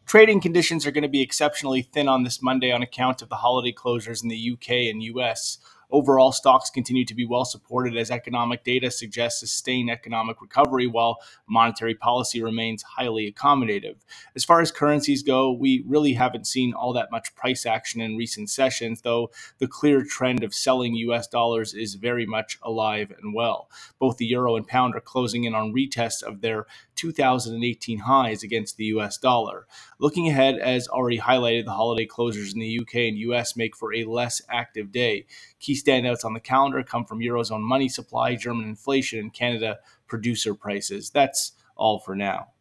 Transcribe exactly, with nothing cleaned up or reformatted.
Trading conditions are going to be exceptionally thin on this Monday on account of the holiday closures in the U K and U S. Overall, stocks continue to be well supported as economic data suggests sustained economic recovery, while monetary policy remains highly accommodative. As far as currencies go, we really haven't seen all that much price action in recent sessions, though the clear trend of selling U S dollars is very much alive and well. Both the euro and pound are closing in on retests of their two thousand eighteen highs against the U S dollar. Looking ahead, as already highlighted, the holiday closures in the U K and U S make for a less active day. Key standouts on the calendar come from Eurozone money supply, German inflation, and Canada producer prices. That's all for now.